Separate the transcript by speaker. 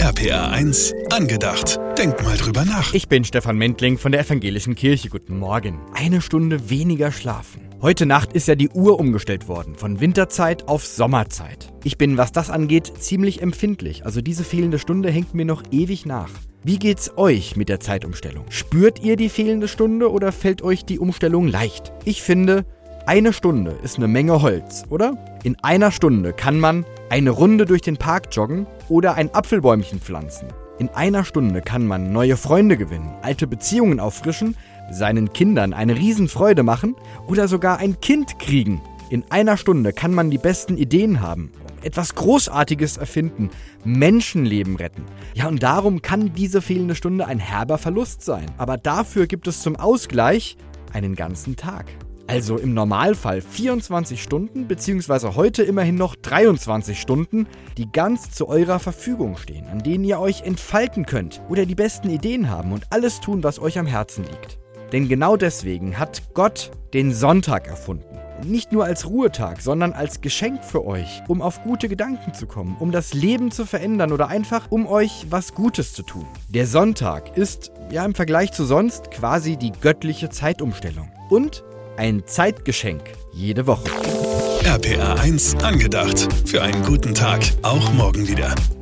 Speaker 1: RPR 1 angedacht. Denk mal drüber nach.
Speaker 2: Ich bin Stefan Mentling von der Evangelischen Kirche. Guten Morgen. 1 Stunde weniger schlafen. Heute Nacht ist ja die Uhr umgestellt worden, von Winterzeit auf Sommerzeit. Ich bin, was das angeht, ziemlich empfindlich. Also diese fehlende Stunde hängt mir noch ewig nach. Wie geht's euch mit der Zeitumstellung? Spürt ihr die fehlende Stunde oder fällt euch die Umstellung leicht? Ich finde, 1 Stunde ist eine Menge Holz, oder? In 1 Stunde kann man eine Runde durch den Park joggen oder ein Apfelbäumchen pflanzen. In 1 Stunde kann man neue Freunde gewinnen, alte Beziehungen auffrischen, seinen Kindern eine Riesenfreude machen oder sogar ein Kind kriegen. In 1 Stunde kann man die besten Ideen haben, etwas Großartiges erfinden, Menschenleben retten. Ja, und darum kann diese fehlende Stunde ein herber Verlust sein. Aber dafür gibt es zum Ausgleich einen ganzen Tag. Also im Normalfall 24 Stunden, beziehungsweise heute immerhin noch 23 Stunden, die ganz zu eurer Verfügung stehen, an denen ihr euch entfalten könnt oder die besten Ideen haben und alles tun, was euch am Herzen liegt. Denn genau deswegen hat Gott den Sonntag erfunden. Nicht nur als Ruhetag, sondern als Geschenk für euch, um auf gute Gedanken zu kommen, um das Leben zu verändern oder einfach um euch was Gutes zu tun. Der Sonntag ist, ja im Vergleich zu sonst, quasi die göttliche Zeitumstellung. Und ein Zeitgeschenk jede Woche.
Speaker 1: RPR 1 angedacht. Für einen guten Tag, auch morgen wieder.